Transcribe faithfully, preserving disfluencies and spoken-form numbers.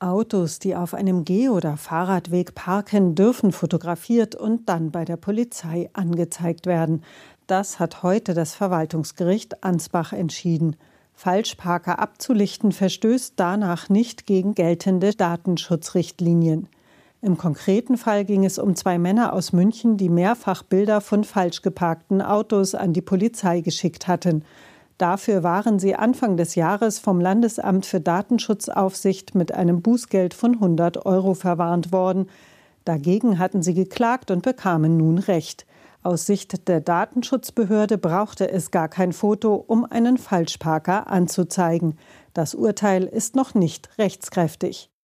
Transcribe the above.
Autos, die auf einem Geh- oder Fahrradweg parken, dürfen fotografiert und dann bei der Polizei angezeigt werden. Das hat heute das Verwaltungsgericht Ansbach entschieden. Falschparker abzulichten verstößt danach nicht gegen geltende Datenschutzrichtlinien. Im konkreten Fall ging es um zwei Männer aus München, die mehrfach Bilder von falsch geparkten Autos an die Polizei geschickt hatten. Dafür waren sie Anfang des Jahres vom Landesamt für Datenschutzaufsicht mit einem Bußgeld von hundert Euro verwarnt worden. Dagegen hatten sie geklagt und bekamen nun Recht. Aus Sicht der Datenschutzbehörde brauchte es gar kein Foto, um einen Falschparker anzuzeigen. Das Urteil ist noch nicht rechtskräftig.